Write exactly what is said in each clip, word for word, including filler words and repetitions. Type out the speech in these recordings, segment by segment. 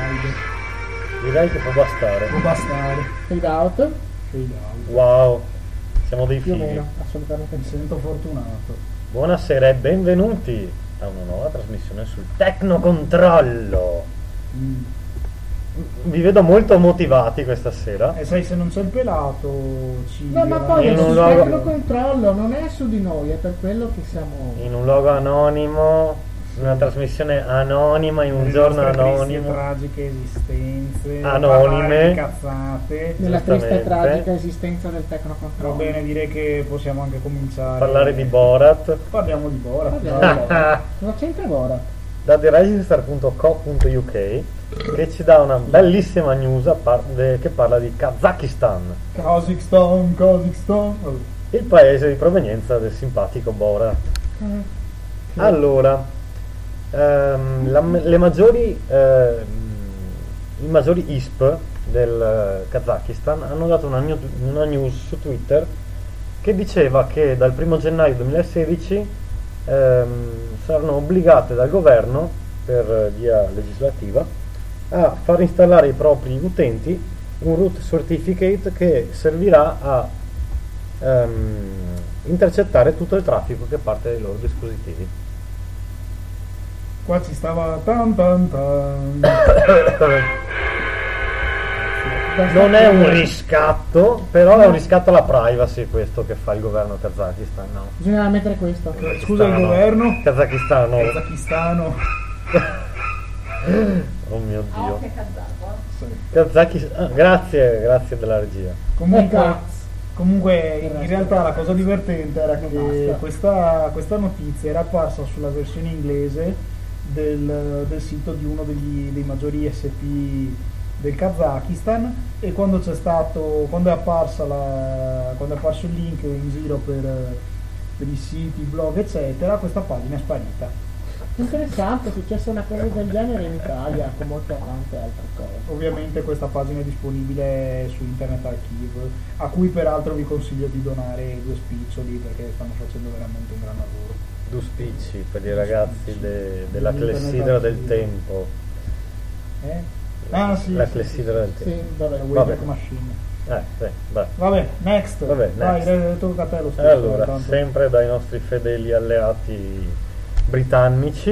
ride. Direi che può bastare. Può bastare. Fade out? Fade out. Wow, siamo dei Più o fighi. meno, assolutamente Mi sì. sento fortunato. Buonasera e benvenuti a una nuova trasmissione sul Tecnocontrollo. Mm. Vi vedo molto motivati questa sera. E sai, se non c'è il pelato ci No, ma viene- poi In è un sul luogo- tecnocontrollo, non è su di noi, è per quello che siamo... In un luogo anonimo, in una trasmissione anonima, in un le giorno nostre tristi e anonimo. tragiche esistenze, Anonime. parlare di cazzate. Nella triste e Giustamente. tragica esistenza del Va tecnocontrollo. bene, direi che possiamo anche cominciare. Parlare di Borat. Parliamo di Borat. Parliamo dai. di Borat. Non c'entra Borat. Da theregister punto co punto u k che ci dà una bellissima news a par- de- che parla di Kazakistan, Kazakhstan, Kazakhstan. il paese di provenienza del simpatico Borat. Mm. Allora, ehm, la- le maggiori, ehm, i maggiori I S P del eh, Kazakistan hanno dato una, new- una news su Twitter che diceva che dal primo gennaio duemilasedici ehm, saranno obbligate dal governo per via legislativa a far installare ai propri utenti un root certificate che servirà a ehm, intercettare tutto il traffico che parte dai loro dispositivi. Qua ci stava tan tan tan. Non è un riscatto, però è un riscatto alla privacy questo che fa il governo kazakistan, no? Bisognava mettere questo. Scusa il Kazakistano. governo. Kazakistano. Kazakistano. Oh mio Ah, Dio. ok, kazako. Sì. Kazakistan. Ah, grazie, grazie della regia. Comunque, Cazzo. comunque Il in resto realtà la cosa divertente era non che basta. questa, questa notizia era apparsa sulla versione inglese del, del sito di uno degli, dei maggiori S P del Kazakistan, e quando c'è stato, quando è apparsa la, quando è apparso il link in giro per, per i siti, blog eccetera, questa pagina è sparita. Interessante, è successa una cosa del genere in Italia, con molte tante altre cose. Ovviamente questa pagina è disponibile su Internet Archive, a cui peraltro vi consiglio di donare due spiccioli perché stanno facendo veramente un gran lavoro. Due spicci per i ragazzi de- della Internet clessidra del Archive. tempo. Eh? Ah sì, La sì, clessidra del Sì, tempo. vabbè. La Vabbè. Wayback Machine. Eh, sì, vai. Vabbè, next. Vabbè, Vai, next. dai, tocca a te lo stesso. Allora, tanto. sempre dai nostri fedeli alleati britannici.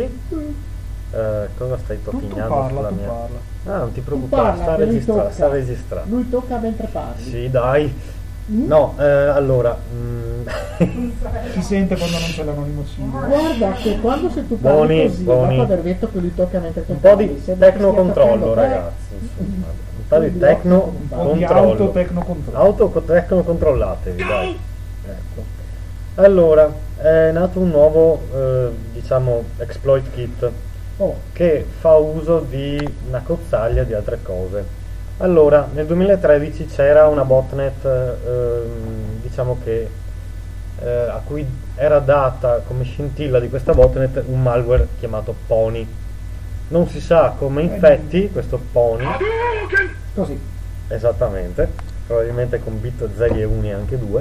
Eh, cosa stai Tu, tu tocchinando parla, sulla tu mia? parla. Ah, non ti Tu preoccupare, parla, sta che lui registrando, tocca. sta registrando. Lui tocca mentre parli. Sì, dai. Mm? No, eh, allora, mm, Si sente quando non c'è l'anonimocino. Guarda che quando se tu parli Buoni, così, buoni. dopo aver detto che lui tocca mentre tu un po' parli, di sembra che tecnocontrollo, stia toccando te. ragazzi. Insomma, un po' di Un tecno po' di controllo. autotecnocontrollo. Auto tecnocontrollatevi, dai. Ecco. Allora, è nato un nuovo, eh, diciamo, exploit kit Oh, che fa uso di una cozzaglia di altre cose. Allora, nel duemilatredici c'era una botnet, ehm, diciamo che eh, a cui era data come scintilla di questa botnet un malware chiamato Pony. Non si sa come infetti questo Pony, così. esattamente, probabilmente con bit zeri e uni anche due.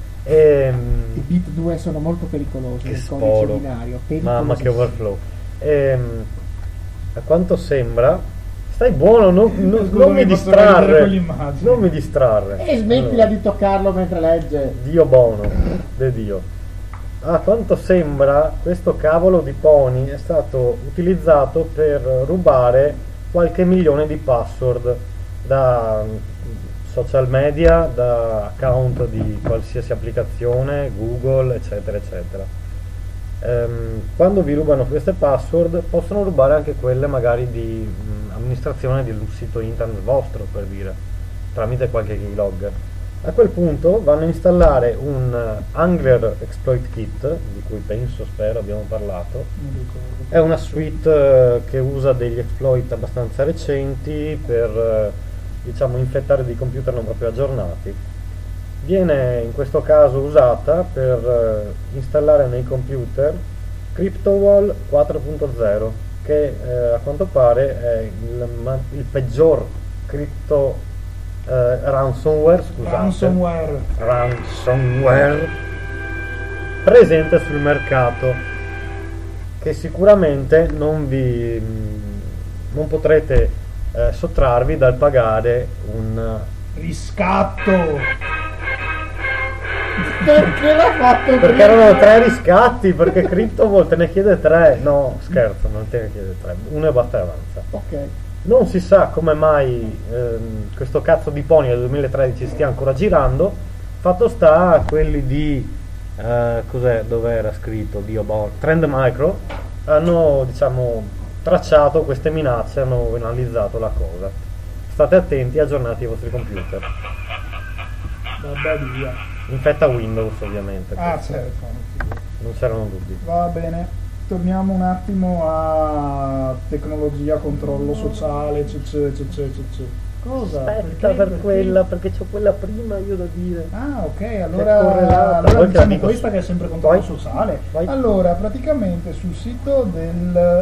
Ehm, I bit due sono molto pericolosi Che nel sporo. codice binario. Mamma che pericolosissimi. overflow. Ehm, a quanto sembra, stai buono, non, non- Scusa, non mi mi posso distrarre, vedere quell'immagine? non mi distrarre. E smettila Allora, di toccarlo mentre legge. Dio buono, de Dio. A quanto sembra, questo cavolo di Pony è stato utilizzato per rubare qualche milione di password da mm, social media, da account di qualsiasi applicazione, Google, eccetera, eccetera. Ehm, quando vi rubano queste password possono rubare anche quelle magari di mh, amministrazione del sito internet vostro, per dire, tramite qualche keylogger. A quel punto vanno a installare un eh, Angler Exploit Kit, di cui penso, spero abbiamo parlato. Non ricordo. È una suite eh, che usa degli exploit abbastanza recenti per eh, diciamo infettare dei computer non proprio aggiornati. Viene in questo caso usata per eh, installare nei computer CryptoWall quattro punto zero, che eh, a quanto pare è il, ma- il peggior crypto eh, ransomware, scusate, Ransomware. ransomware presente sul mercato, che sicuramente non vi non potrete eh, sottrarvi dal pagare un riscatto. Perché l'ha fatto perché prima? erano tre riscatti, perché CryptoVault te ne chiede tre. No, scherzo, non te ne chiede tre, uno e basta e avanza. Ok. Non si sa come mai ehm, questo cazzo di pony del duemilatredici stia ancora girando. Fatto sta, quelli di eh, cos'è, dove era scritto Dio, boh, Trend Micro hanno, diciamo, tracciato queste minacce, hanno analizzato la cosa. State attenti, aggiornate i vostri computer. Vabbè, via. Infetta Windows, ovviamente. Ah, questo. certo. Non c'erano dubbi. Va bene. Torniamo un attimo a tecnologia, controllo sociale, c- c- c- c- c- c- cosa? Aspetta Perché? per Perché? quella, perché c'ho quella prima io da dire. Ah, ok, È allora, correlata. allora Poi te la diciamo dico. questa che è sempre controllo Vai. sociale. Vai. Allora, praticamente sul sito del,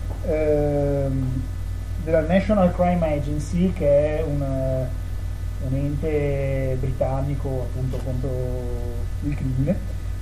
ehm, della National Crime Agency, che è un, un ente britannico appunto contro il crimine,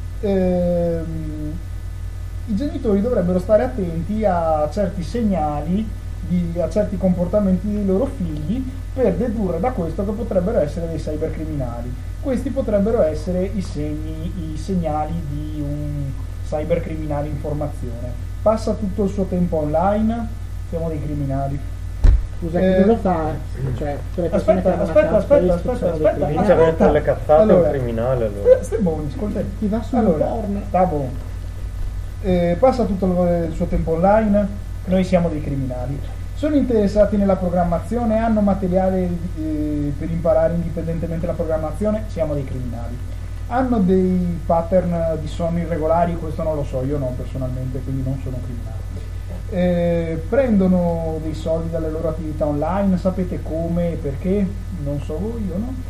ehm, i genitori dovrebbero stare attenti a certi segnali, di, a certi comportamenti dei loro figli, per dedurre da questo che potrebbero essere dei cybercriminali. Questi potrebbero essere i segni, i segnali di un cybercriminale in formazione. Passa tutto il suo tempo online, siamo dei criminali. Scusa, Eh, chi lo fa? Cioè, tutte le persone che Aspetta, hanno una aspetta, account aspetta, Facebook aspetta, sono dei aspetta. criminali. Vince aspetta. dentro le cazzate Allora, è un criminale, allora. Stai buoni, ascolta. Chi va sul Allora, porno. sta buono. Eh, passa tutto il, il suo tempo online, noi siamo dei criminali. Sono interessati nella programmazione, hanno materiale eh, per imparare indipendentemente la programmazione, siamo dei criminali. Hanno dei pattern di sonno irregolari, questo non lo so, io no personalmente, quindi non sono criminali. Eh, prendono dei soldi dalle loro attività online, sapete come e perché? Non so voi, io no.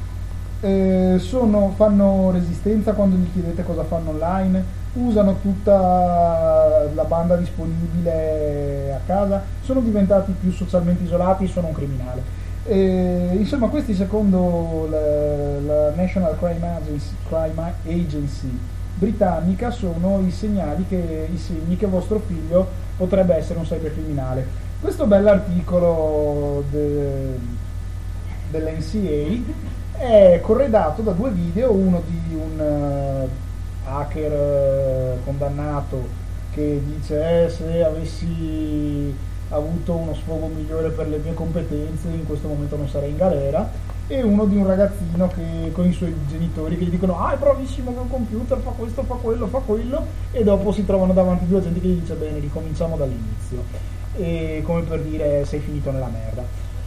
Eh, sono, fanno resistenza quando gli chiedete cosa fanno online, usano tutta la banda disponibile a casa, sono diventati più socialmente isolati, sono un criminale. Eh, insomma, questi secondo la, la National Crime Agency, Crime Agency britannica sono i segnali che, i segni che vostro figlio potrebbe essere un cybercriminale. Questo bell'articolo de, dell'N C A è corredato da due video, uno di un uh, hacker uh, condannato che dice eh, se avessi avuto uno sfogo migliore per le mie competenze in questo momento non sarei in galera, e uno di un ragazzino che con i suoi genitori che gli dicono ah è bravissimo col computer, fa questo, fa quello, fa quello, e dopo si trovano davanti due gente che gli dice bene, ricominciamo dall'inizio, e come per dire sei finito nella merda.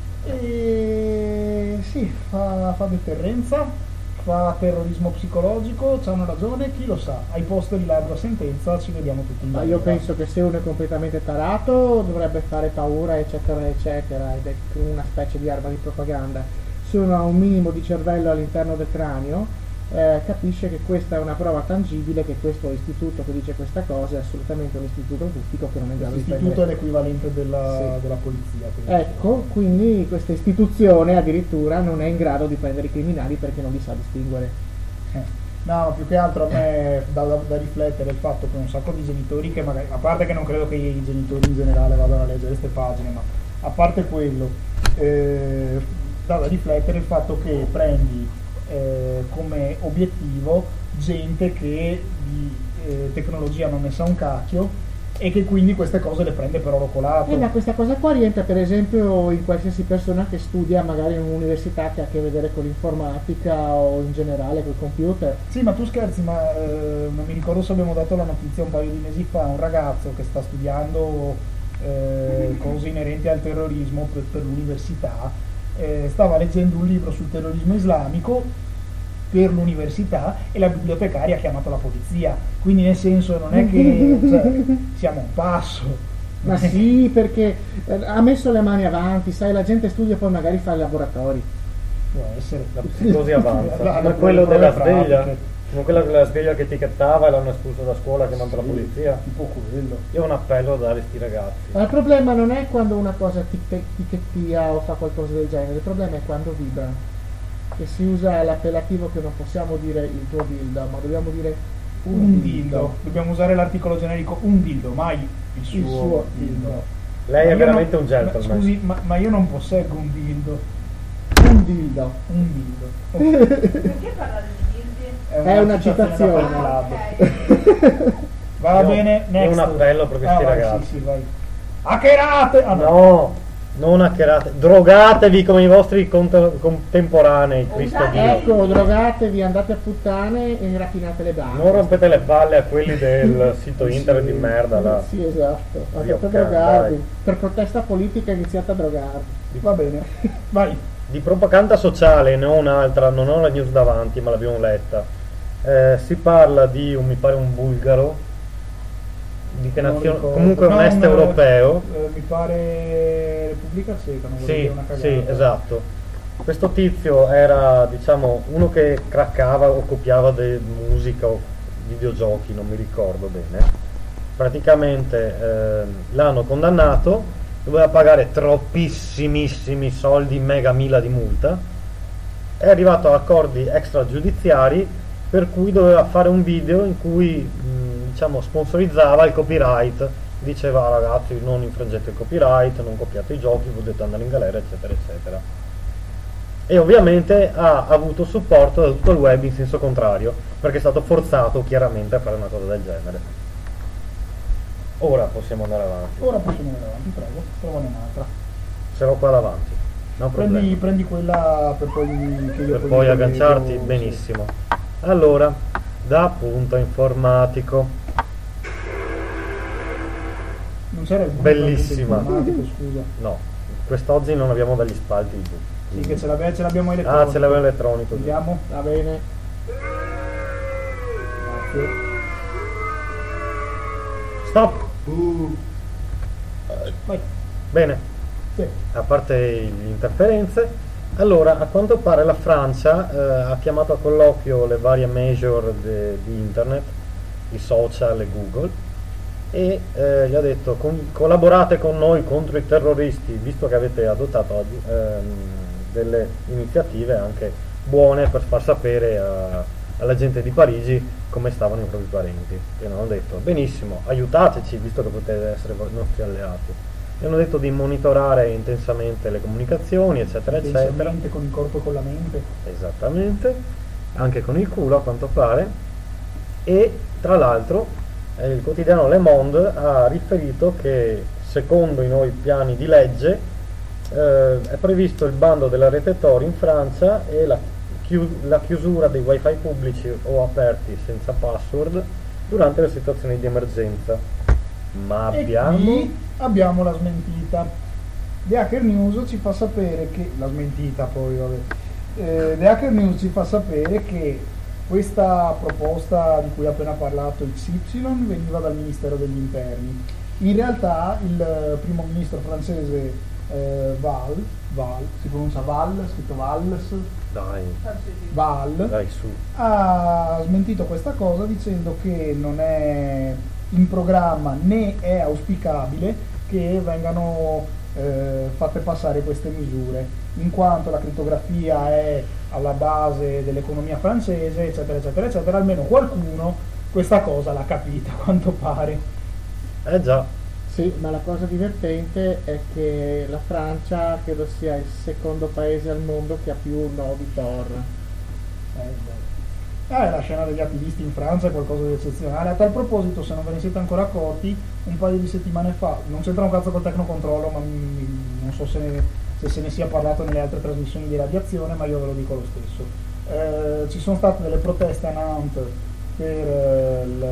E sì, fa, fa deterrenza, fa terrorismo psicologico, c'hanno ragione, chi lo sa, ai posto di larga sentenza ci vediamo tutti in Ma io galera. penso che se uno è completamente tarato dovrebbe fare paura, eccetera, eccetera, ed è una specie di arma di propaganda. Se uno ha un minimo di cervello all'interno del cranio, eh, capisce che questa è una prova tangibile che questo istituto che dice questa cosa è assolutamente un istituto pubblico che non è in grado di L'istituto è prendere. l'equivalente della, Sì. della polizia. quindi. Ecco, quindi questa istituzione addirittura non è in grado di prendere i criminali perché non li sa distinguere. Eh. No, ma più che altro a me dà da, da riflettere il fatto che un sacco di genitori che magari, a parte che non credo che i genitori in generale vadano a leggere queste pagine, ma a parte quello, eh, dà da riflettere il fatto che prendi eh, come obiettivo gente che di eh, tecnologia non ne sa un cacchio e che quindi queste cose le prende per oro colato. E da questa cosa qua rientra per esempio in qualsiasi persona che studia magari in un'università che ha a che vedere con l'informatica o in generale col computer. Sì, ma tu scherzi, ma eh, non mi ricordo se abbiamo dato la notizia un paio di mesi fa, un ragazzo che sta studiando eh, cose inerenti al terrorismo per, per l'università, eh, stava leggendo un libro sul terrorismo islamico per l'università e la bibliotecaria ha chiamato la polizia, quindi nel senso non è che cioè, siamo a un passo. Ma sì, perché eh, ha messo le mani avanti, sai, la gente studia e poi magari fa i laboratori. Può essere. La psicosi avanza. La- Come la- quello le prove della sveglia, pratiche. come quella della sveglia che etichettava e l'hanno espulso da scuola chiamando la Sì, polizia. tipo quello. Io ho un appello da dare a sti ragazzi. Ma il problema non è quando una cosa tic- tichettia o fa qualcosa del genere, il problema è quando vibra. Che si usa l'appellativo che non possiamo dire il tuo dildo, ma dobbiamo dire un, Un dildo. Dobbiamo usare l'articolo generico un dildo, mai il suo, Il suo dildo. dildo. Lei Ma è io veramente non- un gentleman. Ma, scusi, ma, ma io non posseggo un dildo. Un dildo. Un dildo. Ok. Perché parlare di dildi? È una da citazione. Pornhub. Ok. Va Io- bene, io next. un appello per questi Ah, vai, ragazzi. Sì, sì, vai. Hackerate! Ah, No, non hackerate, drogatevi come i vostri cont- contemporanei, Cristo Usate- Dio. Ecco, drogatevi, andate a puttane e rapinate le banche. Non rompete le palle a quelli del sito internet di merda là. Sì, esatto. Andate Dio a cazzo, drogarvi. dai. Per protesta politica iniziate a drogarvi. Va bene, vai. Di propaganda sociale ne ho un'altra, non ho la news davanti ma l'abbiamo letta. Eh, si parla di un, mi pare un bulgaro, di che Non nazione, ricordo. comunque un No, est un- europeo. eh, mi pare Repubblica Ceca, non voglio Sì, dire una cagata. sì, esatto. Questo tizio era, diciamo, uno che craccava o copiava de- musica o videogiochi, non mi ricordo bene. Praticamente ehm, l'hanno condannato, doveva pagare troppissimissimi soldi, mega mila di multa. È arrivato a accordi extragiudiziari per cui doveva fare un video in cui mh, diciamo sponsorizzava il copyright, diceva ragazzi non infrangete il copyright, non copiate i giochi, potete andare in galera eccetera eccetera, e ovviamente ha avuto supporto da tutto il web in senso contrario perché è stato forzato chiaramente a fare una cosa del genere. Ora possiamo andare avanti, Ora possiamo andare avanti, prego, trovane un'altra. ce l'ho qua davanti, no problema. Prendi, prendi quella per poi che io Per poi mi agganciarti vedo, sì. benissimo. Allora, da punto informatico, Non c'era il punto Bellissima. informatico, scusa. no, quest'oggi non abbiamo degli spalti giù. Sì, che ce l'abbiamo, ce l'abbiamo elettronico. Ah, ce l'avevo elettronico giù. Vediamo. Va bene. Grazie. Stop! Vai. Bene, Sì. a parte le interferenze, allora a quanto pare la Francia eh, ha chiamato a colloquio le varie major de- di internet, i social e Google, e eh, gli ha detto "Con- collaborate con noi contro i terroristi, visto che avete adottato oggi, ehm, delle iniziative anche buone per far sapere a- alla gente di Parigi come stavano i propri parenti". E hanno detto benissimo, aiutateci visto che potete essere voi nostri alleati. E hanno detto di monitorare intensamente le comunicazioni eccetera eccetera. Intensamente con il corpo e con la mente. Esattamente, anche con il culo a quanto pare. E tra l'altro eh, il quotidiano Le Monde ha riferito che secondo i nuovi piani di legge eh, è previsto il bando della rete Tor in Francia e la, chiu- la chiusura dei wifi pubblici o aperti senza password durante le situazioni di emergenza. Ma abbiamo... E qui abbiamo la smentita. The Hacker News ci fa sapere che la smentita poi vabbè. Eh, The Hacker News ci fa sapere che questa proposta di cui ha appena parlato X Y veniva dal Ministero degli Interni. In realtà il primo ministro francese eh, Val, Val, si pronuncia Val, scritto Valls, Dai, Val, dai su. ha smentito questa cosa dicendo che non è in programma né è auspicabile che vengano eh, fatte passare queste misure, in quanto la crittografia è alla base dell'economia francese, eccetera, eccetera, eccetera. Almeno qualcuno questa cosa l'ha capita, a quanto pare. Eh già, Sì, ma la cosa divertente è che la Francia credo sia il secondo paese al mondo che ha più nodi Tor. Eh, beh. Eh, la scena degli attivisti in Francia è qualcosa di eccezionale. A tal proposito, se non ve ne siete ancora accorti, un paio di settimane fa, non c'entra un cazzo col tecnocontrollo, ma mm, non so se, ne, se se ne sia parlato nelle altre trasmissioni di radiazione, ma io ve lo dico lo stesso. Eh, ci sono state delle proteste a Nantes per eh, il,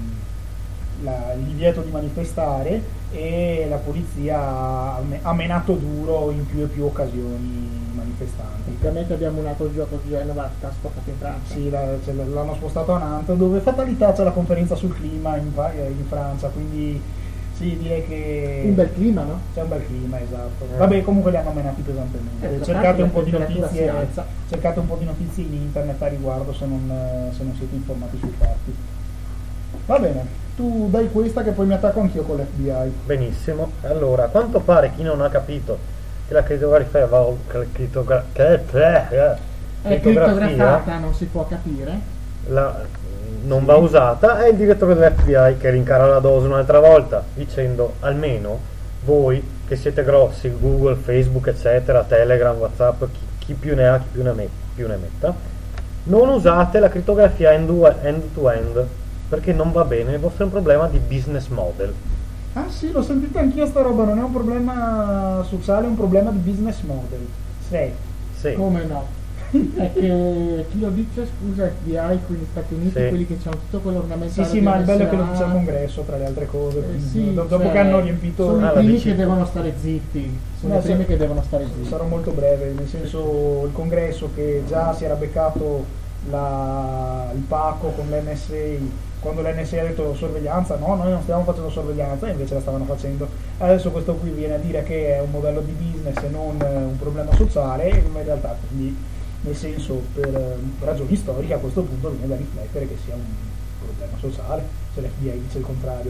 la- il divieto di manifestare e la polizia ha, ha menato duro in più e più occasioni i manifestanti. Praticamente abbiamo unato il gioco di Genova che ha spostato in Francia. Sì, la- cioè, l'hanno spostato a Nantes, dove fatalità c'è la conferenza sul clima in, Pa- in Francia, quindi sì, direi che Un bel clima, no? c'è un bel clima, esatto. Eh. Vabbè, comunque li hanno menati pesantemente. Ecco, cercate, un po' di la temperatura notizie, si alza. cercate un po' di notizie in internet a riguardo se non, eh, se non siete informati sui fatti. Va bene, tu dai questa che poi mi attacco anch'io con l'F B I. benissimo. Allora, a quanto pare chi non ha capito che la crittografia va che la criptogra- che- eh, È crittografia crittografata, non si può capire. la- non va usata, è il direttore dell'F B I che rincara la dose un'altra volta dicendo almeno voi che siete grossi, Google, Facebook, eccetera, Telegram, WhatsApp, chi, chi più ne ha, chi più ne, met- più ne metta, non usate la crittografia end-to-end perché non va bene, il vostro è un problema di business model. Ah sì, l'ho sentita anch'io sta roba, non è un problema sociale, è un problema di business model. Sì. Sì. Come no? È che chi lo dice, scusa, F B I qui negli Stati Uniti, Sì. quelli che hanno tutto quell'ornamentario. Sì, sì, ma il bello è che lo N S A, dice al congresso, tra le altre cose. eh, quindi, sì, dopo cioè, che hanno riempito... sono Ah, i la primi dici. che devono stare zitti, sono No, i primi sa- che devono stare zitti. Sarò molto breve, nel senso il congresso che già si era beccato la, il pacco con l'N S A, quando l'N S A ha detto sorveglianza, no, noi non stiamo facendo sorveglianza, e invece la stavano facendo. Adesso questo qui viene a dire che è un modello di business e non eh, un problema sociale, ma in realtà quindi, nel senso, per eh, ragioni storiche a questo punto viene da riflettere che sia un problema sociale, se l'F B I dice il contrario.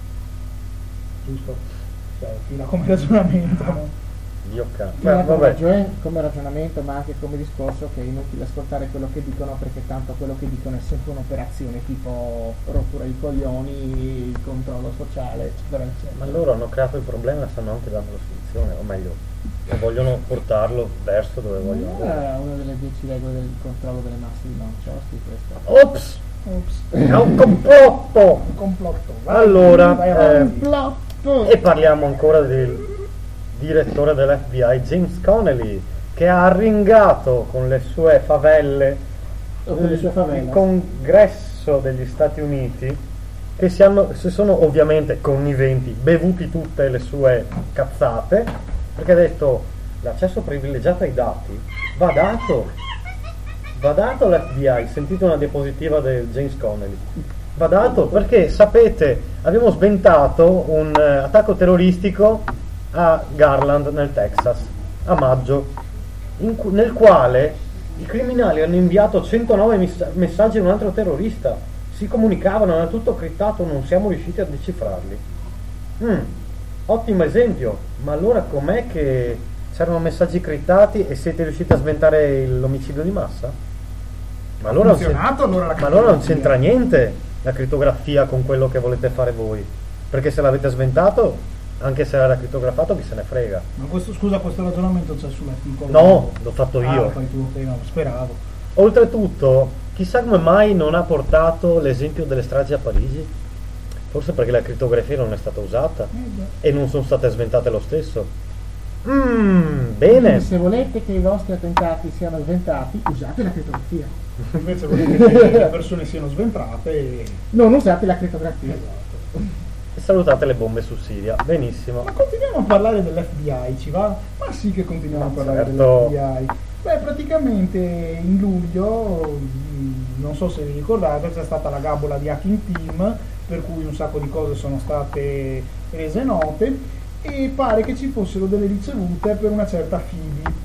Giusto? Cioè, fino a come ragionamento, no? Dio cazzo. Sia Beh, come, vabbè. ragione- come ragionamento, ma anche come discorso, che è inutile ascoltare quello che dicono, perché tanto quello che dicono è sempre un'operazione tipo rottura di coglioni, controllo sociale, eccetera, eccetera. Ma loro hanno creato il problema e stanno anche dando la soluzione, o meglio, che vogliono portarlo verso dove vogliono Non andare. era una delle dieci regole del controllo delle masse di Mancioschi questa. Ops! Ops. È un complotto! Un complotto. Vai, Allora, vai eh, avanti. Complotto! E parliamo ancora del direttore dell'F B I, James Connelly, che ha arringato con le sue favelle O con le sue il favela. congresso degli Stati Uniti, che si, hanno, si sono ovviamente conniventi, bevuti tutte le sue cazzate, perché ha detto l'accesso privilegiato ai dati va dato, va dato all'F B I. Sentite una diapositiva del James Connelly. Va dato perché, sapete, abbiamo sventato un eh, attacco terroristico a Garland nel Texas a maggio, in cu- nel quale i criminali hanno inviato centonove mess- messaggi a un altro terrorista, si comunicavano, era tutto criptato, non siamo riusciti a decifrarli. Mm, ottimo esempio, ma allora com'è che c'erano messaggi criptati e siete riusciti a sventare il- l'omicidio di massa? Ma allora, non c'en- funzionato, allora la ma allora non crittografia. c'entra niente la crittografia con quello che volete fare voi, perché se l'avete sventato, anche se era crittografato, chi se ne frega. Ma questo, scusa, questo ragionamento c'è sull'articolo? No, l'ho fatto Ah, io. lo fai tu, ok, no, speravo. Oltretutto, chissà come mai non ha portato l'esempio delle stragi a Parigi. Forse perché la crittografia non è stata usata Eh, già. e non sono state sventate lo stesso. Mmm, bene. Quindi se volete che i vostri attentati siano sventati, usate la crittografia. Invece volete che le persone siano sventrate e... Non usate la crittografia. E salutate le bombe su Siria. Benissimo. Ma continuiamo a parlare dell'F B I, ci va? Ma sì che continuiamo a parlare certo. dell'F B I. Beh, praticamente in luglio, mh, non so se vi ricordate, c'è stata la gabola di Hacking Team, per cui un sacco di cose sono state rese note e pare che ci fossero delle ricevute per una certa Phoebe.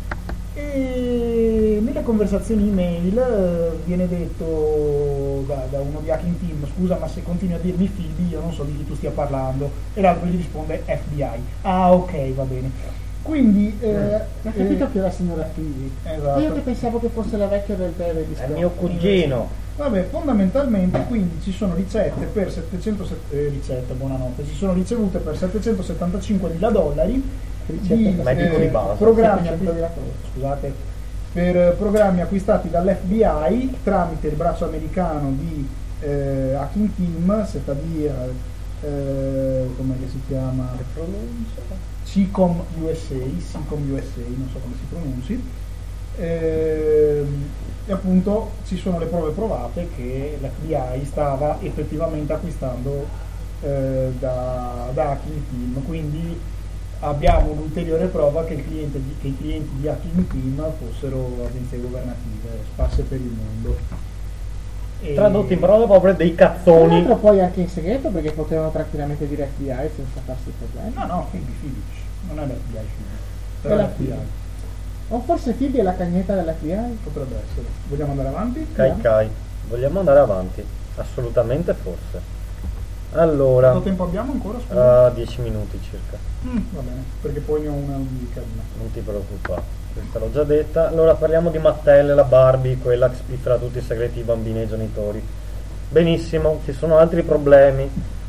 E nelle conversazioni email eh, viene detto da, da uno di Hacking Team: scusa, ma se continui a dirmi Phoebe io non so di chi tu stia parlando, e l'altro gli risponde F B I. Ah, ok, va bene. Quindi eh, Ma capito eh, che è la signora Phoebe? esatto. Io che pensavo che fosse la vecchia del tè di È mio cugino. Vabbè, fondamentalmente quindi ci sono ricette per settecento eh, ricette, buonanotte, ci sono ricevute per settecentosettantacinquemila dollari di medico di base. programmi, settecentomila scusate, per eh, programmi acquistati dall'F B I tramite il braccio americano di eh, Hacking Team, se dir, eh, come si chiama? CICOM U S A, CICOM U S A, non so come si pronunci. Ehm, e appunto ci sono le prove provate che l'F B I stava effettivamente acquistando eh, da, da Hacking Team, quindi abbiamo un'ulteriore prova che, il cliente di, che i clienti di Hacking Team fossero agenzie governative sparse per il mondo. E- Tradotto in parole povere, dei Tra cazzoni. l'altro poi anche in segreto, perché potevano tranquillamente dire F B I senza farsi problemi. No, no, Phoebe, Phoebe, non è l'F B I, Phoebe. È Però la l'F B I. O forse Phoebe è la cagnetta dell'F B I? Potrebbe essere. Vogliamo andare avanti? Kai Kai. Vogliamo andare avanti? Assolutamente forse. Allora, Quanto tempo abbiamo ancora? Scusa. uh, dieci minuti circa. Mm, va bene, perché poi ne ho una di carina. Non ti preoccupare, questa l'ho già detta. Allora parliamo di Mattel, la Barbie, quella che spifferà tutti i segreti di bambini e genitori. Benissimo, ci sono altri problemi.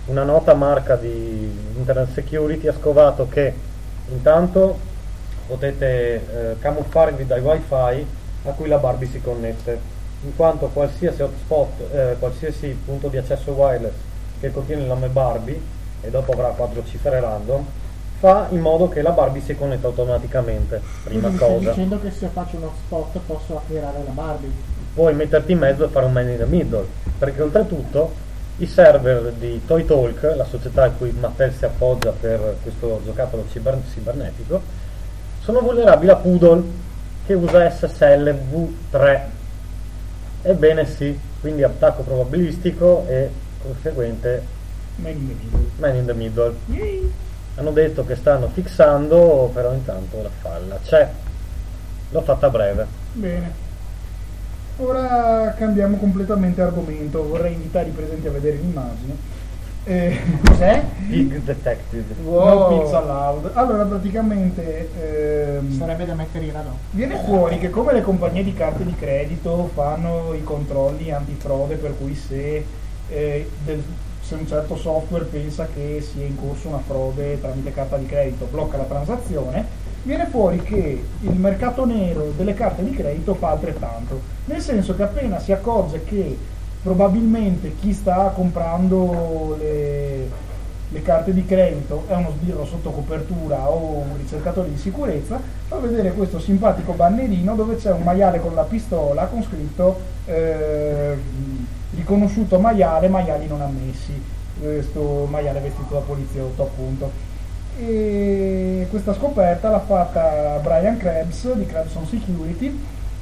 una nota marca di Internet Security ha scovato che intanto potete eh, camuffarvi dai wifi a cui la Barbie si connette, in quanto qualsiasi hotspot, eh, qualsiasi punto di accesso wireless che contiene il nome Barbie, e dopo avrà quattro cifre random, fa in modo che la Barbie si connetta automaticamente. Prima Quindi stai cosa, dicendo che se faccio uno spot posso hackerare la Barbie? puoi metterti in mezzo e fare un man in the middle, perché oltretutto i server di Toy Talk, la società a cui Mattel si appoggia per questo giocattolo ciber- cibernetico, sono vulnerabili a Poodle, che usa S S L V tre. Ebbene sì, quindi attacco probabilistico e conseguente Man in the middle. man in the middle. Yay. Hanno detto che stanno fixando, però intanto la falla c'è. L'ho fatta breve. Bene. Ora cambiamo completamente argomento. Vorrei invitare i presenti a vedere l'immagine. Eh, cos'è? Pig Detected. No pigs allowed. Allora praticamente ehm, Sarebbe da mettere i radò. viene fuori che come le compagnie di carte di credito fanno i controlli antifrode, per cui se, eh, del, se un certo software pensa che sia in corso una frode tramite carta di credito, blocca la transazione, viene fuori che il mercato nero delle carte di credito fa altrettanto, nel senso che appena si accorge che probabilmente chi sta comprando le, le carte di credito è uno sbirro sotto copertura o un ricercatore di sicurezza, fa vedere questo simpatico bannerino dove c'è un maiale con la pistola con scritto eh, riconosciuto maiale, maiali non ammessi, questo maiale vestito da poliziotto appunto. E questa scoperta l'ha fatta Brian Krebs di Krebson Security,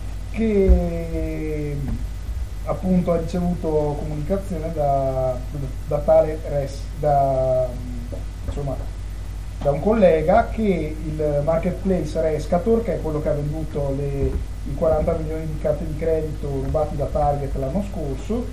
che appunto ha ricevuto comunicazione da, da tale res, da, insomma, da un collega che il marketplace Rescator, che è quello che ha venduto le, i quaranta milioni di carte di credito rubati da Target l'anno scorso,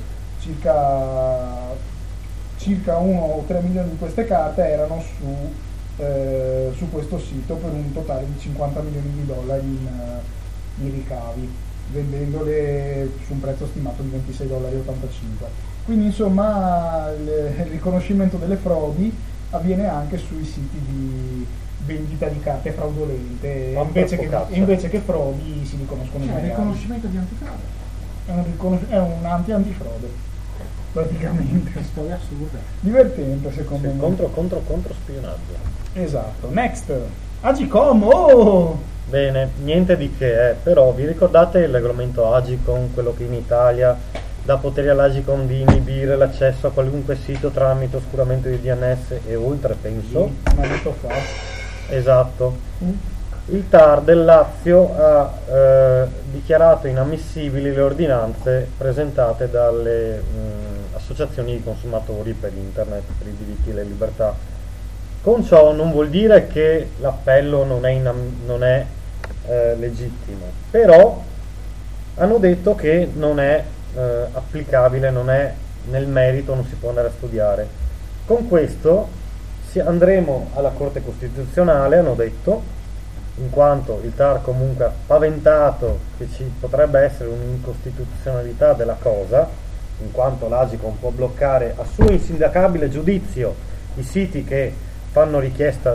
circa, circa uno o tre milioni di queste carte erano su, eh, su questo sito per un totale di cinquanta milioni di dollari in, in ricavi, vendendole su un prezzo stimato di ventisei virgola ottantacinque dollari. Quindi insomma il, il riconoscimento delle frodi avviene anche sui siti di vendita di carte fraudolente, Ma invece che, cazzo. invece che frodi si riconoscono i Cioè, il maiali. riconoscimento di antifrode. È un, riconos- è un anti-antifrode praticamente. Che storia assurda. Divertente secondo Sì, me. contro contro contro spionaggio. Esatto. Next, Agicom. Oh! Bene, niente di che, eh, però vi ricordate il regolamento Agicom, quello che in Italia dà poteri all'Agicom di inibire l'accesso a qualunque sito tramite oscuramento di D N S e oltre, penso? Sì, un annetto fa. Esatto. Il T A R del Lazio ha eh, dichiarato inammissibili le ordinanze presentate dalle mh, associazioni di consumatori per internet, per i diritti e le libertà. Con ciò non vuol dire che l'appello non è, inam- non è eh, legittimo, però hanno detto che non è eh, applicabile, non è nel merito, non si può andare a studiare. Con questo si andremo alla Corte Costituzionale, hanno detto, in quanto il T A R comunque ha paventato che ci potrebbe essere un'incostituzionalità della cosa, in quanto l'Agicom può bloccare a suo insindacabile giudizio i siti che fanno richiesta,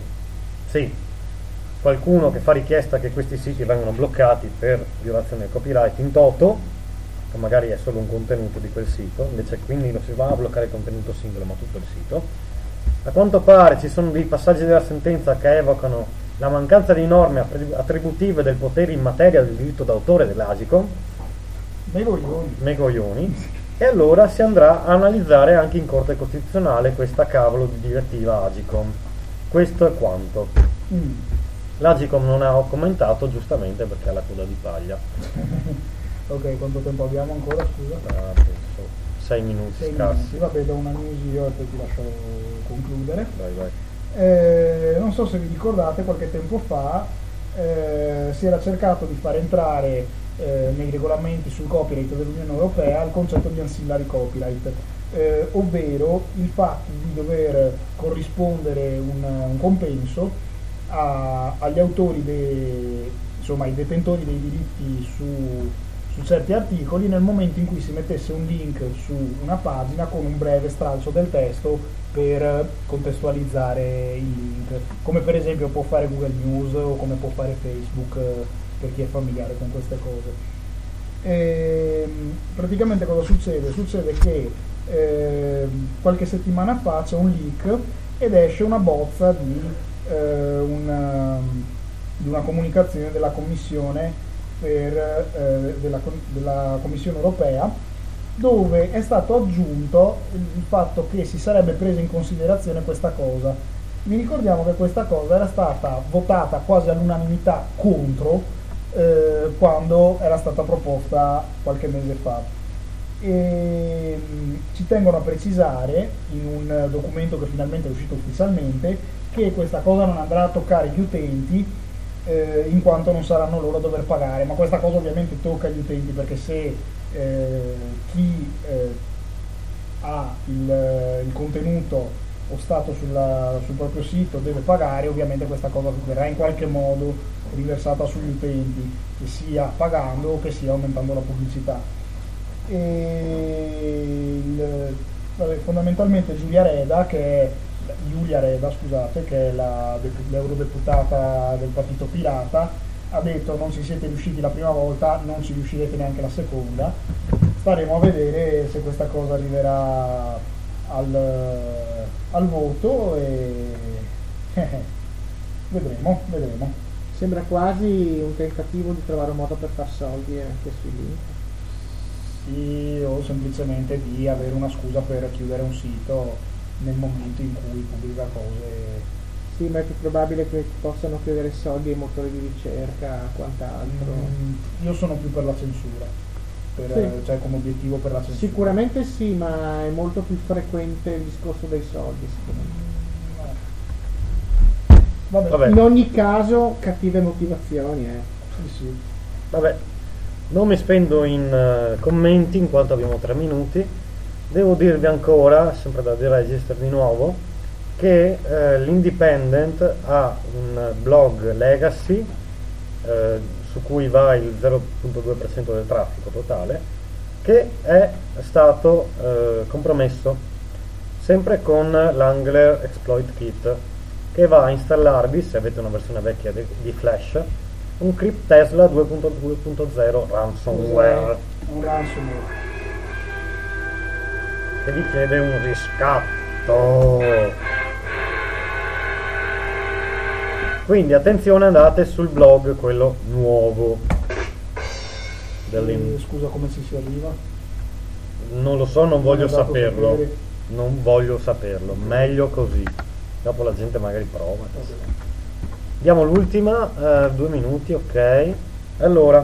sì, qualcuno che fa richiesta che questi siti vengano bloccati per violazione del copyright in toto, che magari è solo un contenuto di quel sito, invece quindi non si va a bloccare il contenuto singolo ma tutto il sito. A quanto pare ci sono dei passaggi della sentenza che evocano la mancanza di norme attributive del potere in materia del diritto d'autore dell'Agicom, Megoglioni. megoglioni, e allora si andrà a analizzare anche in Corte Costituzionale questa cavolo di direttiva Agicom. Questo è quanto. Mm. L'Agicom non ha commentato, giustamente, perché ha la coda di paglia. Ok, quanto tempo abbiamo ancora, scusa? Ah, penso sei minuti Sei scarsi. minuti. Vabbè, da una news io e poi ti lascio concludere. Vai, vai. Eh, non so se vi ricordate, qualche tempo fa eh, si era cercato di far entrare eh, nei regolamenti sul copyright dell'Unione Europea il concetto di ancillary copyright, eh, ovvero il fatto di dover corrispondere un, un compenso a, agli autori, de, insomma ai detentori dei diritti su, su certi articoli nel momento in cui si mettesse un link su una pagina con un breve stralcio del testo per contestualizzare il link, come per esempio può fare Google News o come può fare Facebook, per chi è familiare con queste cose. E, praticamente cosa succede? Succede che eh, qualche settimana fa c'è un leak ed esce una bozza di, eh, una, di una comunicazione della Commissione, per, eh, della, della Commissione europea, dove è stato aggiunto il fatto che si sarebbe presa in considerazione questa cosa. Vi ricordiamo che questa cosa era stata votata quasi all'unanimità contro eh, quando era stata proposta qualche mese fa. E, mh, ci tengono a precisare in un documento che finalmente è uscito ufficialmente che questa cosa non andrà a toccare gli utenti, eh, in quanto non saranno loro a dover pagare, ma questa cosa ovviamente tocca gli utenti, perché se eh, chi eh, ha il, il contenuto postato sulla, sul proprio sito deve pagare, ovviamente questa cosa verrà in qualche modo riversata sugli utenti, che sia pagando o che sia aumentando la pubblicità. E il, vabbè, fondamentalmente Giulia Reda, che è Giulia Reda, scusate, che è la, l'eurodeputata del partito Pirata, ha detto: non ci siete riusciti la prima volta, non ci riuscirete neanche la seconda. Staremo a vedere se questa cosa arriverà al, al voto e vedremo, vedremo. Sembra quasi un tentativo di trovare un modo per far soldi anche sui link. Sì, o semplicemente di avere una scusa per chiudere un sito nel momento in cui pubblica cose. Sì, ma è più probabile che possano chiedere soldi ai motori di ricerca, quant'altro. Mm, io sono più per la censura, per, sì. Cioè come obiettivo per la censura. Sicuramente sì, ma è molto più frequente il discorso dei soldi, secondo me. Vabbè. Vabbè. In ogni caso, cattive motivazioni, eh. Sì, sì. Vabbè, non mi spendo in uh, commenti in quanto abbiamo tre minuti. Devo dirvi ancora, sempre da The Register di nuovo, che eh, l'Independent ha un blog legacy eh, su cui va il zero virgola due per cento del traffico totale, che è stato eh, compromesso sempre con l'Angler Exploit Kit, che va a installarvi, se avete una versione vecchia di, di Flash, un Crypt Tesla due punto due punto zero ransomware. Un ransomware che vi chiede un riscatto. Quindi attenzione, andate sul blog, quello nuovo. E, scusa, come ci si arriva? Non lo so, non, non voglio saperlo. Sapere. Non voglio saperlo, meglio così. Dopo la gente magari prova. Diamo l'ultima, eh, due minuti, ok. Allora,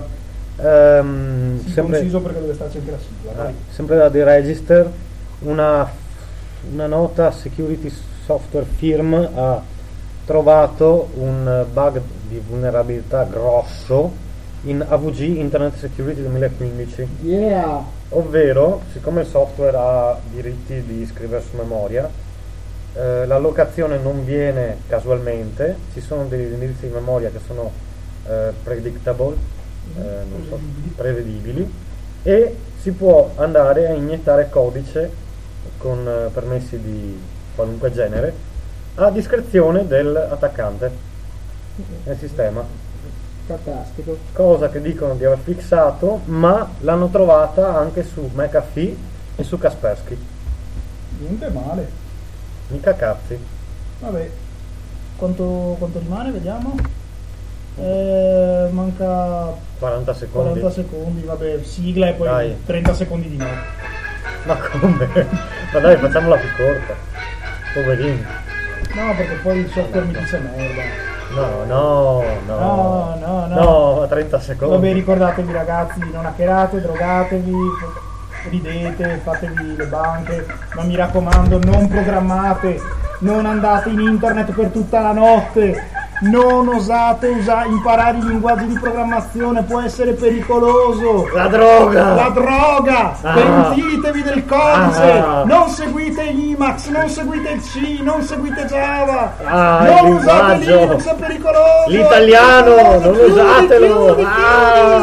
ehm, sì, sempre, conciso perché deve starci anche la sigla. eh, sempre da The Register, una, una nota security software firm ha trovato un bug di vulnerabilità grosso in A V G Internet Security duemilaquindici. Yeah! Ovvero, siccome il software ha diritti di scrivere su memoria, eh, l'allocazione non viene casualmente, ci sono degli indirizzi di memoria che sono eh, predictable, eh, non so, prevedibili, e si può andare a iniettare codice con eh, permessi di qualunque genere a discrezione dell'attaccante nel sistema. Fantastico. Cosa che dicono di aver fissato, ma l'hanno trovata anche su McAfee e su Kaspersky. Niente male. Mica cazzi. Vabbè, quanto, quanto rimane? Vediamo. Eh, manca quaranta secondi. quaranta secondi, vabbè, sigla e poi Dai. trenta secondi di no. Ma come? Ma dai, facciamola più corta. Poverini. No, perché poi il software mi dice merda. No, no, no. No, no, no. No, trenta secondi. Vabbè, ricordatevi ragazzi, non hackerate, drogatevi, ridete, fatevi le banche, ma mi raccomando, non programmate, non andate in internet per tutta la notte, non osate usa- imparare i linguaggi di programmazione, può essere pericoloso. La droga! La droga! Ah. Pentitevi del codice! Ah. Non seguite Emacs, non seguite il C, non seguite Java! Ah, non il usate linguaggio. Linux, è pericoloso! L'italiano, Chiudi, non chiudi, usatelo! chiudi, Ah. chiudi.